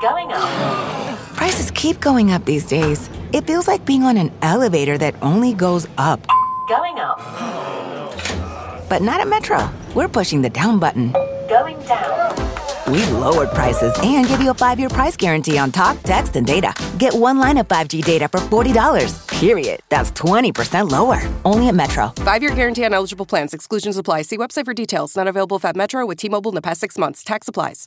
Going up. Prices keep going up these days. It feels like being on an elevator that only goes up. Going up. But not at Metro. We're pushing the down button. Going down. We've lowered prices and give you a 5-year price guarantee on talk, text, and data. Get one line of 5G data for $40, period. That's 20% lower. Only at Metro. 5-year guarantee on eligible plans. Exclusions apply. See website for details. Not available at Metro with T-Mobile in the past 6 months. Tax applies.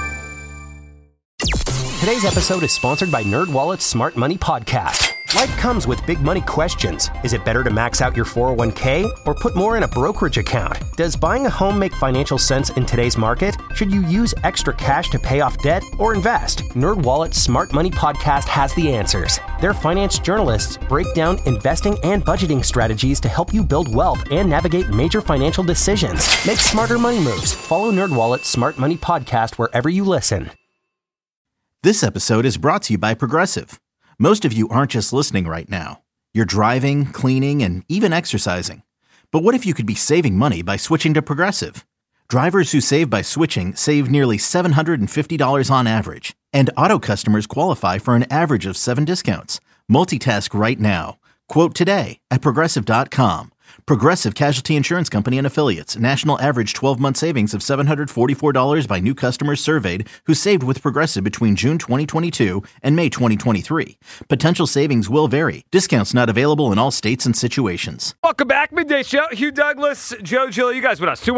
Today's episode is sponsored by NerdWallet's Smart Money Podcast. Life comes with big money questions. Is it better to max out your 401k or put more in a brokerage account? Does buying a home make financial sense in today's market? Should you use extra cash to pay off debt or invest? NerdWallet's Smart Money Podcast has the answers. Their finance journalists break down investing and budgeting strategies to help you build wealth and navigate major financial decisions. Make smarter money moves. Follow NerdWallet's Smart Money Podcast wherever you listen. This episode is brought to you by Progressive. Most of you aren't just listening right now. You're driving, cleaning, and even exercising. But what if you could be saving money by switching to Progressive? Drivers who save by switching save nearly $750 on average. And auto customers qualify for an average of 7 discounts. Multitask right now. Quote today at Progressive.com. Progressive Casualty Insurance Company and Affiliates. National average 12-month savings of $744 by new customers surveyed who saved with Progressive between June 2022 and May 2023. Potential savings will vary. Discounts not available in all states and situations. Welcome back. Midday Show. Hugh Douglas, Joe Gill. You guys with us.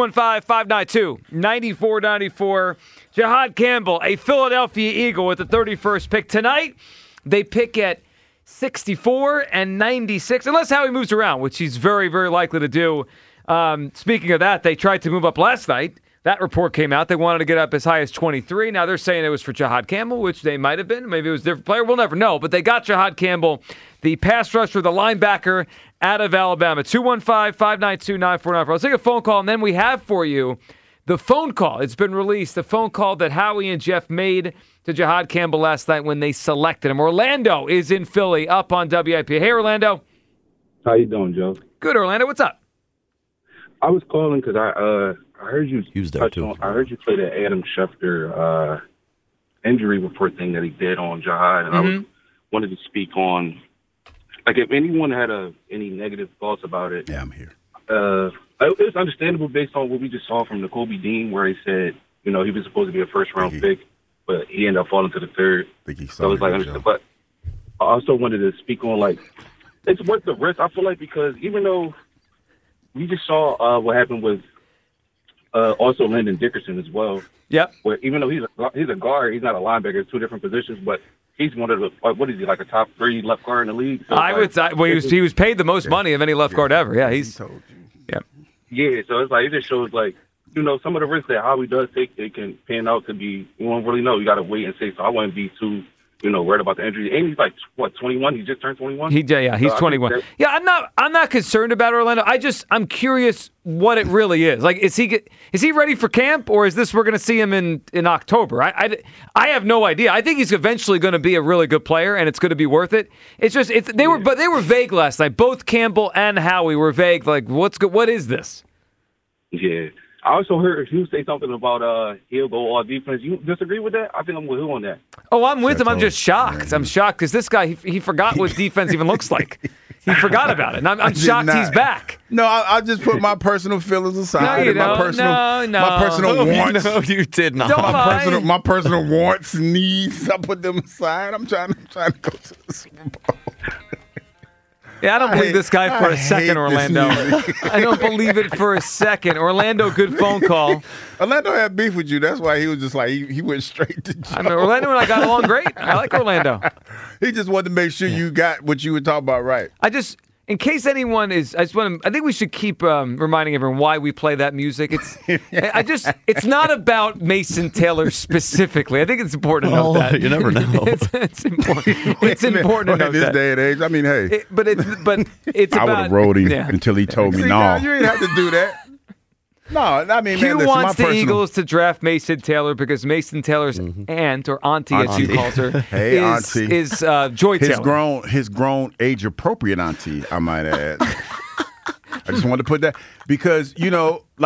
215-592-9494. Jahad Campbell, a Philadelphia Eagle with the 31st pick. Tonight, they pick at 64 and 96, unless Howie moves around, which he's very, very likely to do. Speaking of that, they tried to move up last night. That report came out. They wanted to get up as high as 23. Now they're saying it was for Jahad Campbell, which they might have been. Maybe it was a different player. We'll never know. But they got Jahad Campbell, the pass rusher, the linebacker out of Alabama. 215-592-9494. Let's take a phone call, and then we have for you the phone call. It's been released. The phone call that Howie and Jeff made to Jahad Campbell last night when they selected him. Orlando is in Philly, up on WIP. Hey, Orlando. How you doing, Joe? Good, Orlando. What's up? I was calling because I heard you. He was there too. I heard you play the Adam Schefter injury report thing that he did on Jahad, and I wanted to speak on, like, if anyone had any negative thoughts about it. Yeah, I'm here. It was understandable based on what we just saw from Nakobe Dean, where he said, he was supposed to be a first-round pick, but he ended up falling to the third. So it was like understood. But I also wanted to speak on, like, it's worth the risk. I feel like, because even though we just saw what happened with also Landon Dickerson as well. Yep. Where even though he's a guard, he's not a linebacker. It's two different positions, but he's one of the, what is he, like a top 3 left guard in the league? So I would say, well, he was paid the most money of any left guard ever. Yeah, he's told you. Yeah, so it's like, it just shows, like, some of the risks that Howie does take, they can pan out to be, you won't really know. You got to wait and see. So I wouldn't be too, worried about the injury. And he's like, 21? He just turned 21? He's 21. Yeah, I'm not concerned about Orlando. I'm curious what it really is. Like, is he ready for camp, or is this we're going to see him in October? I have no idea. I think he's eventually going to be a really good player, and it's going to be worth it. It's just they were vague last night. Both Campbell and Howie were vague. Like, what is this? Yeah. I also heard Hugh say something about he'll go all defense. You disagree with that? I think I'm with who on that. Oh, I'm with him. I'm just shocked. I'm shocked because this guy, he forgot what defense even looks like. He forgot about it. And I'm shocked he's back. No, I just put my personal feelings aside. No, you my personal wants. No, you did not. My personal wants and needs, I put them aside. I'm trying to go to the Super Bowl. Yeah, I don't believe this guy for a second, Orlando. I don't believe it for a second. Orlando, good phone call. Orlando had beef with you. That's why he was just like, he went straight to Joe. I mean, Orlando and I got along great. I like Orlando. He just wanted to make sure you got what you were talking about right. In case anyone is, I think we should keep reminding everyone why we play that music. It's not about Mason Taylor specifically. I think it's important to note that. You never know. It's important. It's important to note in this that. day and age. I mean, hey. But it's I about. would have rode him until he told me no. You ain't have to do that. No, I mean, Hugh man, wants the Eagles to draft Mason Taylor because Mason Taylor's aunt, or auntie, as Hugh calls her, is Joy Taylor. His grown, age-appropriate auntie, I might add. I just wanted to put that because, like,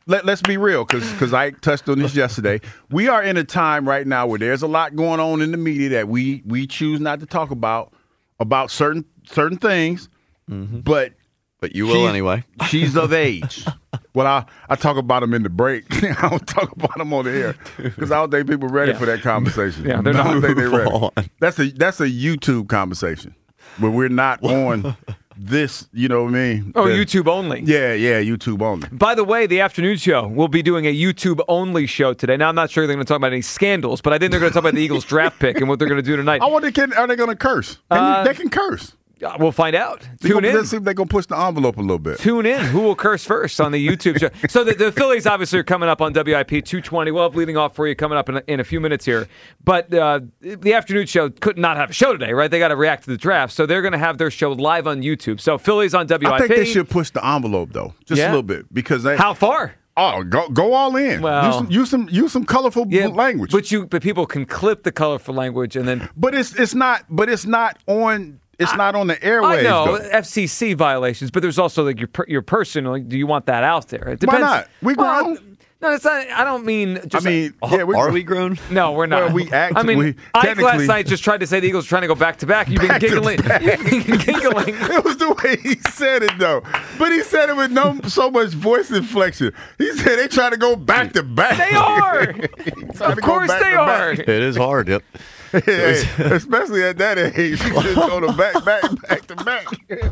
let's be real, because I touched on this yesterday. We are in a time right now where there's a lot going on in the media that we choose not to talk about certain things, but you will anyway. She's of age. Well, I talk about them in the break. I don't talk about them on the air because I don't think people are ready for that conversation. Yeah, they're I don't not. think they're ready. That's a YouTube conversation where we're not on this. You know what I mean? Oh, YouTube only. Yeah, YouTube only. By the way, the afternoon show, we'll be doing a YouTube-only show today. Now, I'm not sure they're going to talk about any scandals, but I think they're going to talk about the Eagles draft pick and what they're going to do tonight. I wonder, are they going to curse? They can curse. We'll find out. Tune in. Let's see if they're going to push the envelope a little bit. Tune in. Who will curse first on the YouTube show? So the Phillies obviously are coming up on WIP 220. We'll have leading off for you coming up in a few minutes here. But the afternoon show could not have a show today, right? They got to react to the draft. So they're going to have their show live on YouTube. So Phillies on WIP. I think they should push the envelope, though, just a little bit. Because how far? Oh, go all in. Well, use some colorful language. But people can clip the colorful language and then. But it's not on. It's not on the airwaves. I know though. FCC violations, but there's also like your personal. Do you want that out there? It depends. Why not? We grown. No, it's not. I don't mean. Just are we grown? No, we're not. Well, Ike last night just tried to say the Eagles are trying to go back to back. You've been giggling. You've been giggling. It was the way he said it, though. But he said it with so much voice inflection. He said they trying to go back to back. They are. Of course they are. It is hard. Yep. Hey, especially at that age, you just go to back to back.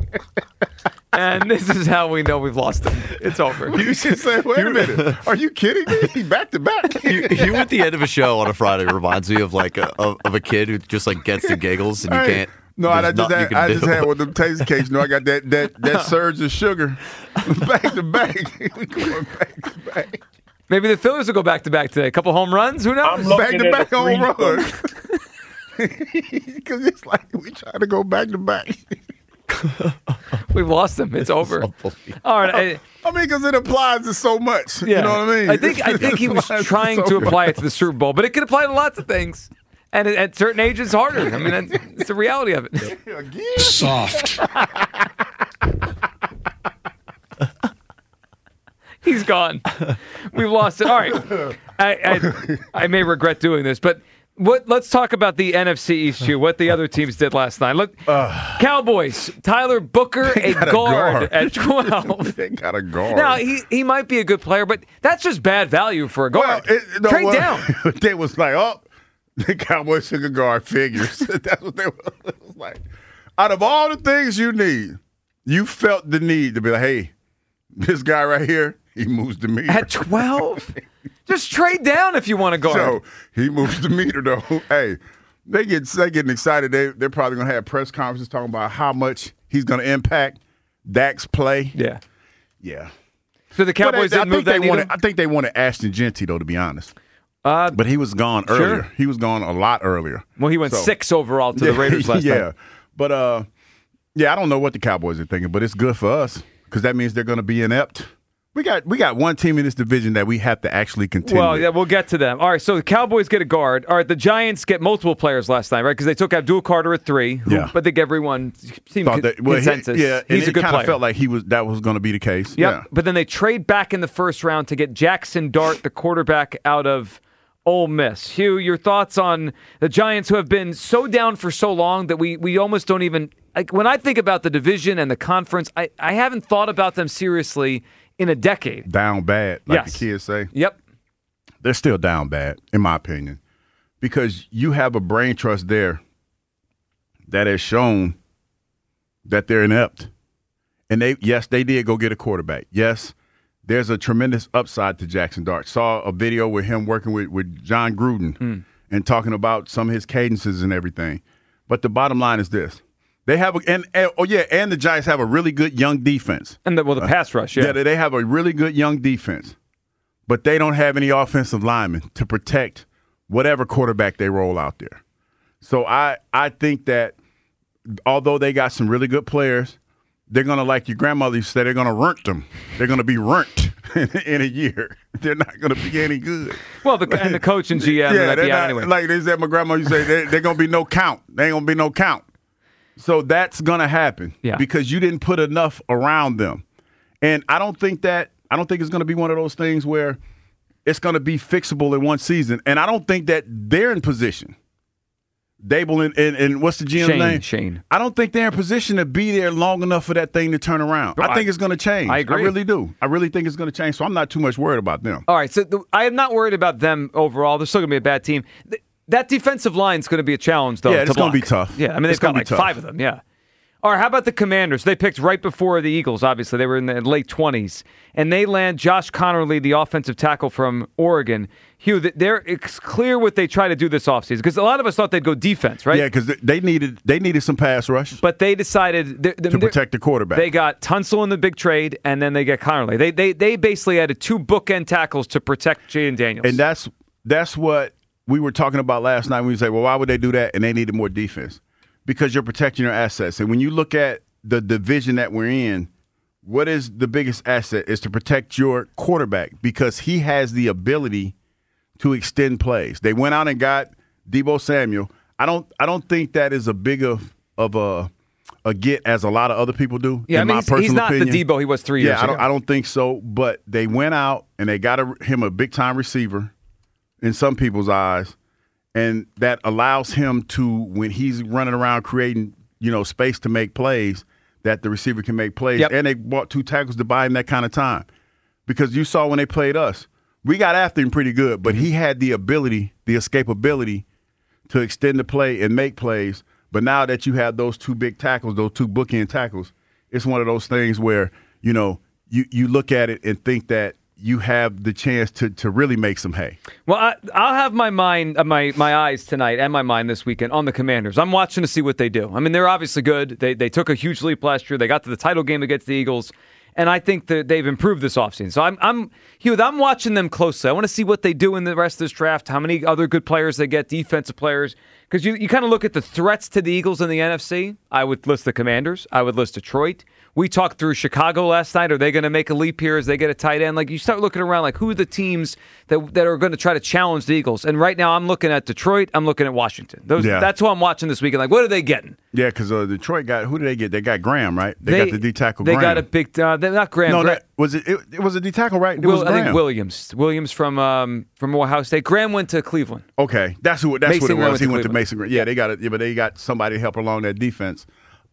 And this is how we know we've lost him. It's over. You should say, wait a minute. Are you kidding me? Back to back. You at the end of a show on a Friday reminds me of like of a kid who just like gets the giggles and you can't. No, I just had one of them taste cakes. I got that surge of sugar. Back to back. We going back to back. Maybe the Phillies will go back to back today. A couple home runs. Who knows? Back to back home runs. Because it's like we trying to go back to back. We've lost him. It's over. All right. I mean, because it applies to so much. Yeah. You know what I mean? I think he was trying to apply it to the Super Bowl, but it could apply to lots of things. And at certain ages, it's harder. I mean, it's the reality of it. Soft. He's gone. We've lost it. All right. I may regret doing this, but let's talk about the NFC East too, what the other teams did last night. Look, Cowboys, Tyler Booker, a guard at 12. They got a guard. Now, he might be a good player, but that's just bad value for a guard. Trade down. They was like, the Cowboys took a guard figures. That's what they was like. Out of all the things you need, you felt the need to be like, hey, this guy right here, he moves the meter. At 12? Just trade down if you want to guard. So he moves the meter, though. Hey, they getting excited. They're probably going to have press conferences talking about how much he's going to impact Dak's play. Yeah. Yeah. So the Cowboys didn't move that needle? I think they wanted Ashton Genty, though, to be honest. But he was gone earlier. Sure. He was gone a lot earlier. Well, he went 6 overall to the Raiders last night. Yeah. But, I don't know what the Cowboys are thinking, but it's good for us because that means they're going to be inept. We got one team in this division that we have to actually contend with. Well, yeah, we'll get to them. All right, so the Cowboys get a guard. All right, the Giants get multiple players last night, right? Because they took Abdul Carter at 3. I think everyone seemed consensus. He's a good player. Kind of felt like that was going to be the case. Yep. Yeah. But then they trade back in the first round to get Jackson Dart, the quarterback out of Ole Miss. Hugh, your thoughts on the Giants who have been so down for so long that we almost don't even – when I think about the division and the conference, I haven't thought about them seriously in a decade. Down bad, like the kids say. Yep. They're still down bad, in my opinion, because you have a brain trust there that has shown that they're inept. And they did go get a quarterback. Yes, there's a tremendous upside to Jackson Dart. Saw a video with him working with John Gruden and talking about some of his cadences and everything. But the bottom line is this. They have and the Giants have a really good young defense. And the pass rush, Yeah, they have a really good young defense. But they don't have any offensive linemen to protect whatever quarterback they roll out there. So I think that although they got some really good players, they're going to, like your grandmother used to say, they're going to runt them. They're going to be runt in a year. They're not going to be any good. Well, and the coach and GM might be out anyway. Like they said, my grandma used to say, they're going to be no count. There ain't going to be no count. So that's going to happen because you didn't put enough around them. And I don't think that I don't think it's going to be one of those things where it's going to be fixable in one season. And I don't think that they're in position. Dable and what's the GM's name? Shane. I don't think they're in position to be there long enough for that thing to turn around. I think it's going to change. I agree. I really do. I really think it's going to change. So I'm not too much worried about them. All right, so I am not worried about them overall. They're still going to be a bad team. That defensive line is going to be a challenge, though. Yeah, it's going to be tough. Yeah, I mean, they've got like 5 of them, yeah. All right, how about the Commanders? They picked right before the Eagles, obviously. They were in the late 20s. And they land Josh Connerly, the offensive tackle from Oregon. Hugh, it's clear what they try to do this offseason. Because a lot of us thought they'd go defense, right? Yeah, because they needed some pass rush. But they decided to protect the quarterback. They got Tunsil in the big trade, and then they get Connerly. They basically added 2 bookend tackles to protect Jaden Daniels. And that's what we were talking about last night when we say, well, why would they do that? And they needed more defense. Because you're protecting your assets. And when you look at the division that we're in, what is the biggest asset is to protect your quarterback because he has the ability to extend plays. They went out and got Deebo Samuel. I don't think that is a big of a get as a lot of other people do. Yeah, in my personal he's not opinion. the Deebo he was 3 years ago. I don't think so. But they went out and they got him a big time receiver in some people's eyes. And that allows him to, when he's running around creating, space to make plays, that the receiver can make plays. Yep. And they bought 2 tackles to buy him that kind of time. Because you saw when they played us, we got after him pretty good, but he had the ability, the escapability to extend the play and make plays. But now that you have those 2 big tackles, those 2 bookend tackles, it's one of those things where, you look at it and think that you have the chance to really make some hay. Well, I'll have my mind, my eyes tonight and my mind this weekend on the Commanders. I'm watching to see what they do. I mean, they're obviously good. They took a huge leap last year. They got to the title game against the Eagles, and I think that they've improved this offseason. So I'm watching them closely. I want to see what they do in the rest of this draft, how many other good players they get, defensive players. Because you kind of look at the threats to the Eagles in the NFC. I would list the Commanders. I would list Detroit. We talked through Chicago last night. Are they going to make a leap here as they get a tight end? Like, you start looking around, like, who are the teams that are going to try to challenge the Eagles? And right now, I'm looking at Detroit. I'm looking at Washington. That's who I'm watching this weekend. Like, what are they getting? Yeah, because Detroit who did they get? They got Graham, right? They got the D-tackle Graham. They got a big they're not Graham. No, it was a D-tackle, right? It was Graham. I think Williams from Ohio State. Graham went to Cleveland. Okay, that's what it was. He went to Mason. Yeah, they got it. Yeah, but they got somebody to help along that defense.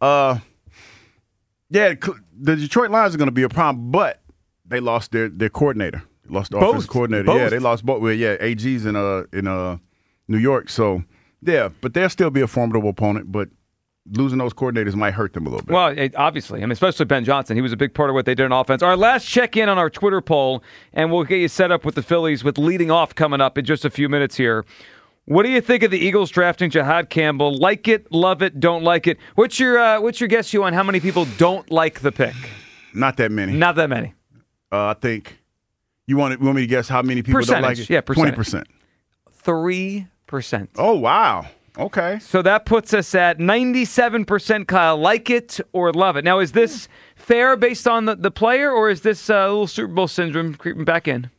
Yeah, the Detroit Lions are going to be a problem, but they lost their coordinator. They lost the offensive coordinator. Both. Yeah, they lost both. Well, yeah, AG's in New York. So, yeah, but they'll still be a formidable opponent, but losing those coordinators might hurt them a little bit. Well, obviously. I mean, especially Ben Johnson. He was a big part of what they did on offense. Our last check-in on our Twitter poll, and we'll get you set up with the Phillies with leading off coming up in just a few minutes here. What do you think of the Eagles drafting Jahad Campbell? Like it, love it, don't like it? What's your guess, Hugh, on how many people don't like the pick? Not that many. Not that many. I think you want me to guess how many people don't like it? Yeah, 20%. 3%. Oh, wow. Okay. So that puts us at 97%, Kyle, like it or love it. Now, is this fair based on the player, or is this a little Super Bowl syndrome creeping back in?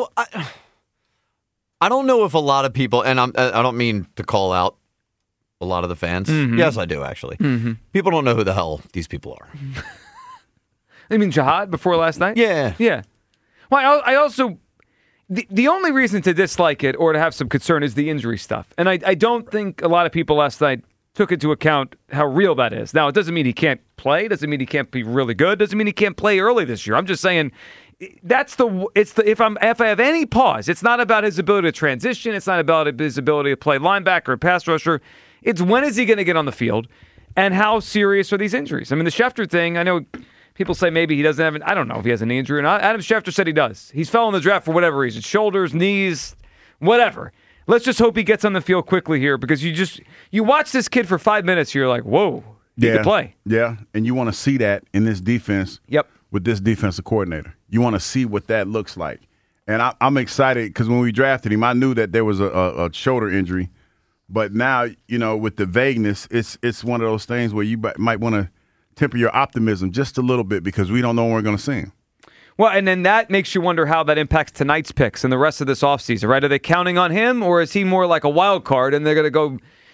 I don't know if a lot of people, and I don't mean to call out a lot of the fans. Mm-hmm. Yes, I do, actually. Mm-hmm. People don't know who the hell these people are. You mean Jahad before last night? Yeah. Yeah. Well, I also... The only reason to dislike it or to have some concern is the injury stuff. And I don't think a lot of people last night took into account how real that is. Now, it doesn't mean he can't play. It doesn't mean he can't be really good. It doesn't mean he can't play early this year. I'm just saying... If I have any pause, it's not about his ability to transition. It's not about his ability to play linebacker or pass rusher. It's when is he going to get on the field, and how serious are these injuries? I mean, the Schefter thing. I know people say maybe he doesn't have. I don't know if he has an injury or not. Adam Schefter said he does. He's fell in the draft for whatever reason: shoulders, knees, whatever. Let's just hope he gets on the field quickly here, because you watch this kid for 5 minutes, you're like, whoa, he could play. Yeah, and you want to see that in this defense. Yep. With this defensive coordinator. You want to see what that looks like. And I'm excited because when we drafted him, I knew that there was a shoulder injury. But now, with the vagueness, it's one of those things where you might want to temper your optimism just a little bit, because we don't know when we're going to see him. Well, and then that makes you wonder how that impacts tonight's picks and the rest of this offseason, right? Are they counting on him, or is he more like a wild card and they're going to go –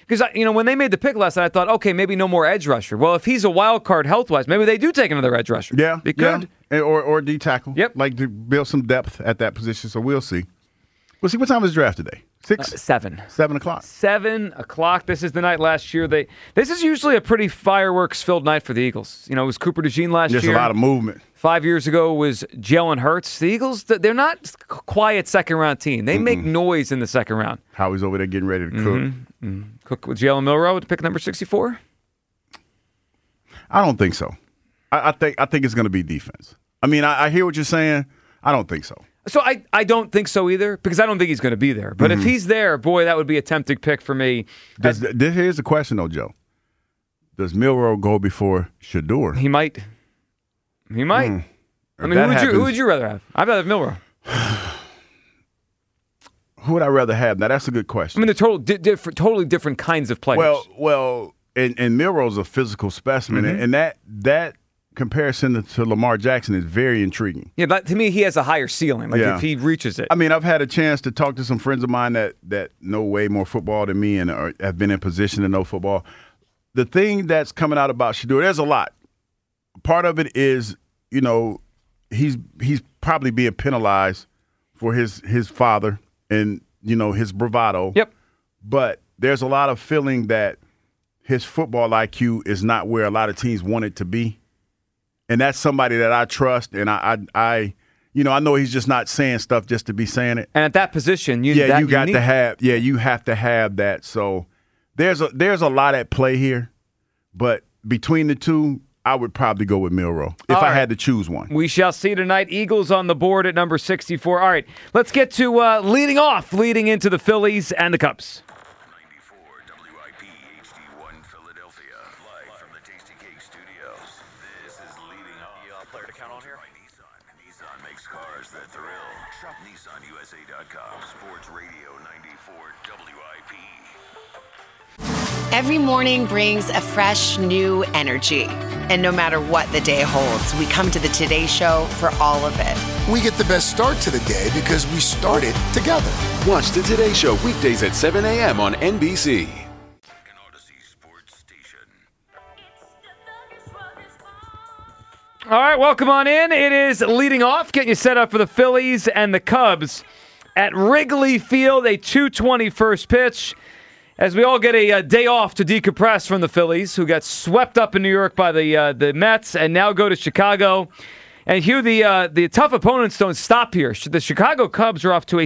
Because, when they made the pick last night, I thought, okay, maybe no more edge rusher. Well, if he's a wild card health-wise, maybe they do take another edge rusher. Yeah. They could. Yeah. Or D tackle. Yep. Like to build some depth at that position, so we'll see. We'll see. What time is the draft today? 6? 7. 7 o'clock. 7 o'clock. This is the night last year. This is usually a pretty fireworks-filled night for the Eagles. It was Cooper DeJean last year. There's a lot of movement. 5 years ago was Jalen Hurts. The Eagles, they're not a quiet second-round team. They make noise in the second round. Howie's over there getting ready to cook. Cook with Jalen Milroe to pick number 64? I don't think so. I think it's going to be defense. I mean, I hear what you're saying. I don't think so. So I don't think so either, because I don't think he's going to be there. But if he's there, boy, that would be a tempting pick for me. Here's the question, though, Joe. Does Milroe go before Shador? He might. He might. I mean, who would you rather have? I'd rather have Milroe. Who would I rather have? Now, that's a good question. I mean, they're totally different kinds of players. Well, and Milroe's a physical specimen, and that comparison to Lamar Jackson is very intriguing. Yeah, but to me, he has a higher ceiling. If he reaches it. I mean, I've had a chance to talk to some friends of mine that know way more football than me and have been in position to know football. The thing that's coming out about Shador, there's a lot. Part of it is, he's probably being penalized for his father and, his bravado. Yep. But there's a lot of feeling that his football IQ is not where a lot of teams want it to be. And that's somebody that I trust, and I know he's just not saying stuff just to be saying it. And at that position, you have to have that. So there's a lot at play here, but between the two, I would probably go with Milroe if I had to choose one. We shall see tonight. Eagles on the board at number 64. All right, let's get to leading into the Phillies and the Cubs. Every morning brings a fresh, new energy. And no matter what the day holds, we come to the Today Show for all of it. We get the best start to the day because we started together. Watch the Today Show weekdays at 7 a.m. on NBC. All right, welcome on in. It is leading off, getting you set up for the Phillies and the Cubs at Wrigley Field, a 2:20 first pitch. As we all get a day off to decompress from the Phillies, who got swept up in New York by the Mets and now go to Chicago. And Hugh, the tough opponents don't stop here. The Chicago Cubs are off to a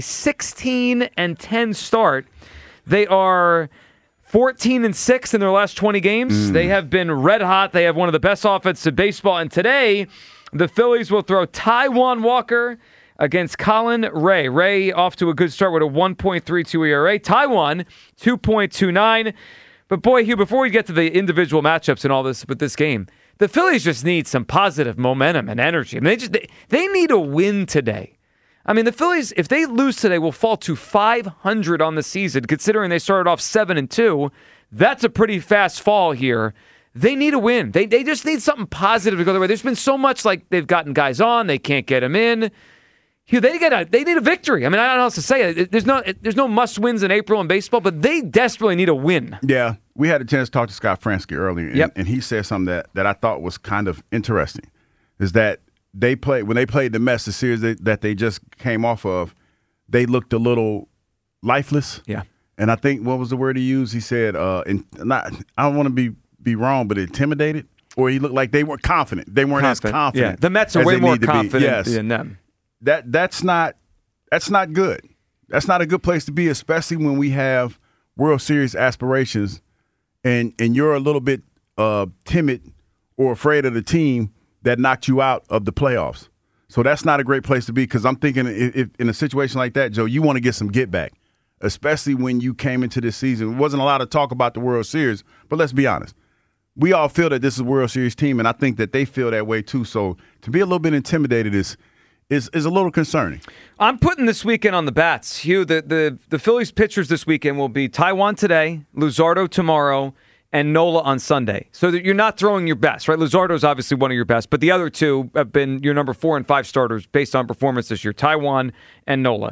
16-10 start. They are 14-6 in their last 20 games. They have been red hot. They have one of the best offenses in baseball. And today, the Phillies will throw Taijuan Walker against Colin Ray. Ray off to a good start with a 1.32 ERA. Taijuan, 2.29. But boy, Hugh, before we get to the individual matchups and all this with this game, the Phillies just need some positive momentum and energy. I mean, they need a win today. I mean, the Phillies, if they lose today, will fall to 500 on the season, considering they started off 7-2. That's a pretty fast fall here. They need a win. They just need something positive to go their way. There's been so much like they've gotten guys on, they can't get them in. Hugh, they need a victory. I mean, I don't know how else to say it. There's no must wins in April in baseball, but they desperately need a win. Yeah, we had a chance to talk to Scott Fransky earlier, and he said something that I thought was kind of interesting. Is that when they played the Mets, the series that they just came off of, they looked a little lifeless. Yeah, and I think what was the word he used? He said, I don't want to be wrong, but intimidated, or he looked like they weren't confident. They weren't as confident. Yeah, the Mets are way more confident than them. That's not good. That's not a good place to be, especially when we have World Series aspirations and you're a little bit timid or afraid of the team that knocked you out of the playoffs. So that's not a great place to be, because I'm thinking if in a situation like that, Joe, you want to get some get back, especially when you came into this season. It wasn't a lot of talk about the World Series, but let's be honest. We all feel that this is a World Series team, and I think that they feel that way too. So to be a little bit intimidated is a little concerning. I'm putting this weekend on the bats. Hugh, the Phillies pitchers this weekend will be Taijuan today, Luzardo tomorrow, and Nola on Sunday. So that you're not throwing your best, right? Luzardo is obviously one of your best, but the other two have been your number 4 and 5 starters based on performance this year, Taijuan and Nola.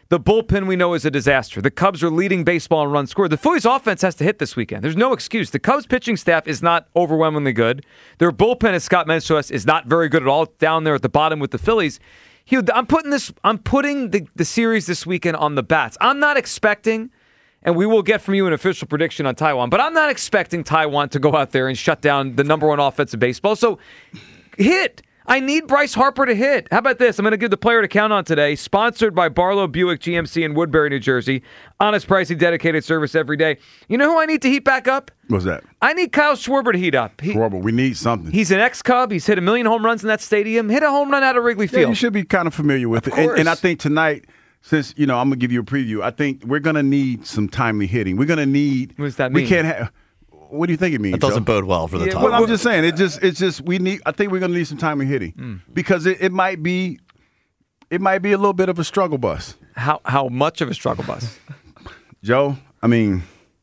The bullpen we know is a disaster. The Cubs are leading baseball in runs scored. The Phillies offense has to hit this weekend. There's no excuse. The Cubs pitching staff is not overwhelmingly good. Their bullpen, as Scott mentioned to us, is not very good at all, down there at the bottom with the Phillies. Hugh, I'm putting the series this weekend on the bats. I'm not expecting, and we will get from you an official prediction on Taijuan, but I'm not expecting Taijuan to go out there and shut down the number one offense in baseball. So hit. I need Bryce Harper to hit. How about this? I'm going to give the player to count on today. Sponsored by Barlow Buick GMC in Woodbury, New Jersey. Honest pricing, dedicated service every day. You know who I need to heat back up? What's that? I need Kyle Schwarber to heat up. Schwarber, we need something. He's an ex-Cub. He's hit 1 million home runs in that stadium. Hit a home run out of Wrigley Field. Yeah, you should be kind of familiar with it. And I think tonight, since, I'm going to give you a preview, I think we're going to need some timely hitting. We're going to need. What does that mean? We can't have. What do you think it means? It doesn't bode well for the time. Well, I'm just saying, it's just we need. I think we're going to need some timely hitting because it might be a little bit of a struggle bus. How much of a struggle bus? Joe, I mean.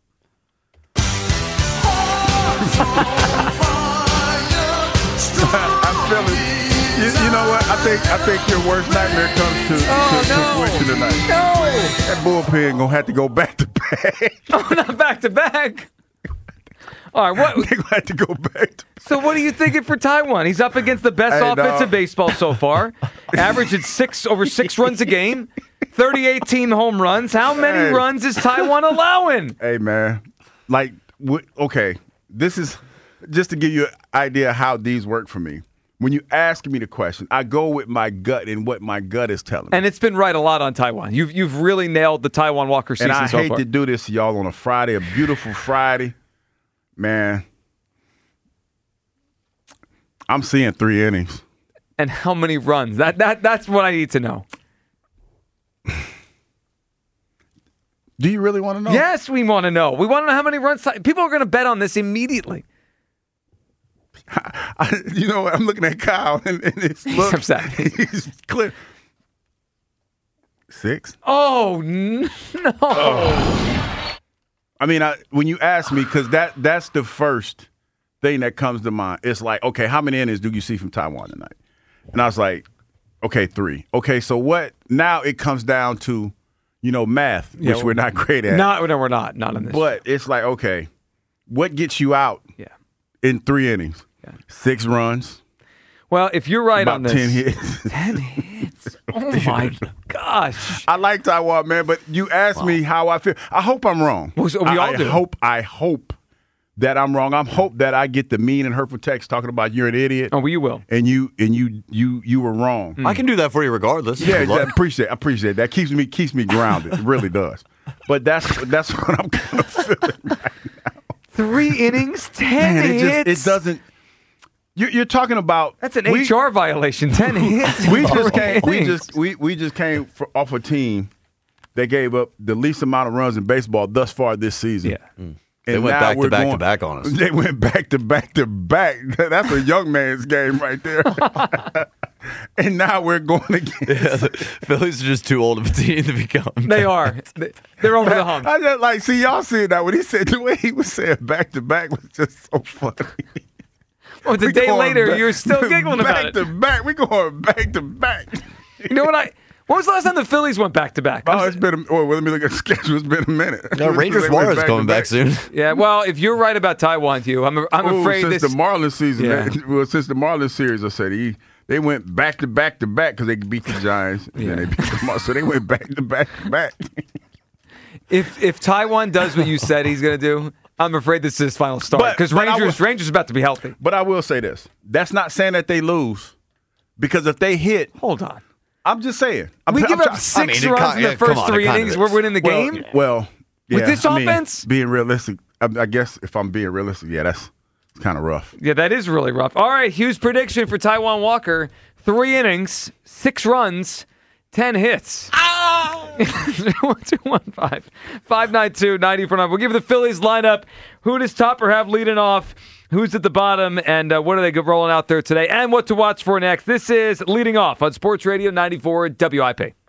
I'm feeling. You know what? I think your worst nightmare comes to fruition tonight. No, that bullpen gonna have to go back to back. Oh, not back to back. All right, what? They're going to have to go back. So what are you thinking for Taijuan? He's up against the best offense in baseball so far. Averaging over 6 runs a game. 38 team home runs. How many runs is Taijuan allowing? Hey, man. Okay, this is just to give you an idea of how these work for me. When you ask me the question, I go with my gut and what my gut is telling me. And it's been right a lot on Taijuan. You've really nailed the Taijuan Walker season so far. And I hate to do this to y'all on a Friday, a beautiful Friday. Man, I'm seeing 3 innings. And how many runs? That's what I need to know. Do you really want to know? Yes, we want to know. We want to know how many runs. People are going to bet on this immediately. You know what? I'm looking at Kyle, and it's He's upset. He's clear. 6? Oh, no. Oh. I mean, when you ask me, because that's the first thing that comes to mind. It's like, okay, how many innings do you see from Taijuan tonight? And I was like, okay, 3. Okay, so what? Now it comes down to, math, which we're not great at. No, we're not. Not in this. But it's like, okay, what gets you out in 3 innings? 6 runs. Well, if you're right about on this. 10 hits. 10 hits. Oh, my gosh. I like Taijuan, man, but you asked me how I feel. I hope I'm wrong. Well, so we all do. I hope that I'm wrong. I hope that I get the mean and hurtful text talking about you're an idiot. Oh, well, you will. And you were wrong. I can do that for you regardless. Yeah, I appreciate that. Keeps me grounded. It really does. But that's what I'm kind of feeling right now. 3 innings, 10 hits. It doesn't. You're talking about that's an HR violation. 10 hits. We just came off a team that gave up the least amount of runs in baseball thus far this season. Yeah, and they went back to back to back on us. They went back to back to back. That's a young man's game right there. And now we're going again. Yeah, the Phillies are just too old of a team to become. They are. They're over the hump. I just y'all see that when he said the way he was saying back to back was just so funny. Well, the day later, you're still giggling about it. Back to back. We're going back to back. You know what? When was the last time the Phillies went back to back? Oh, it's been. Let me look at the schedule. It's been a minute. No, Rangers Suarez coming back soon. Yeah, well, if you're right about Taijuan, Hugh, I'm afraid since the Marlins season. Yeah. Since the Marlins series, I said they went back to back to back because they beat the Giants. And then they beat the Marlins, so they went back to back to back. If Taijuan does what you said he's going to do, I'm afraid this is his final start because Rangers about to be healthy. But I will say this: that's not saying that they lose, because if they hit, hold on, I'm just saying we give up 6 runs in the first 3 innings. We're winning the game. Well, yeah, with this offense, being realistic, I guess if I'm being realistic, that's kind of rough. Yeah, that is really rough. All right, Hugh's prediction for Taijuan Walker: 3 innings, 6 runs, 10 hits. 215-592-94. We'll give you the Phillies lineup. Who does Topper have leading off? Who's at the bottom? And what are they rolling out there today? And what to watch for next. This is Leading Off on Sports Radio 94 WIP.